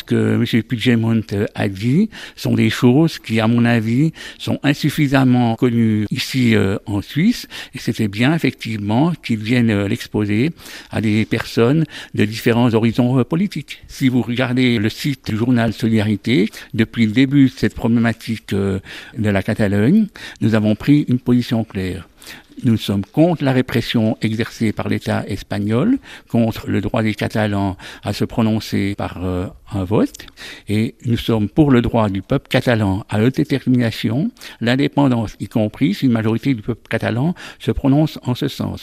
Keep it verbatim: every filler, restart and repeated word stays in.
que M. Puigdemont a dit sont des choses qui, à mon avis, sont insuffisamment connues ici euh, en Suisse. Et c'était bien, effectivement, qu'ils viennent euh, l'exposer à des personnes de différents horizons euh, politiques. Si vous regardez le site du journal Solidarité, depuis le début de cette problématique euh, de la Catalogne, nous avons pris une position claire. Nous sommes contre la répression exercée par l'État espagnol, contre le droit des Catalans à se prononcer par euh, un vote, et nous sommes pour le droit du peuple catalan à l'autodétermination, l'indépendance y compris si une majorité du peuple catalan se prononce en ce sens.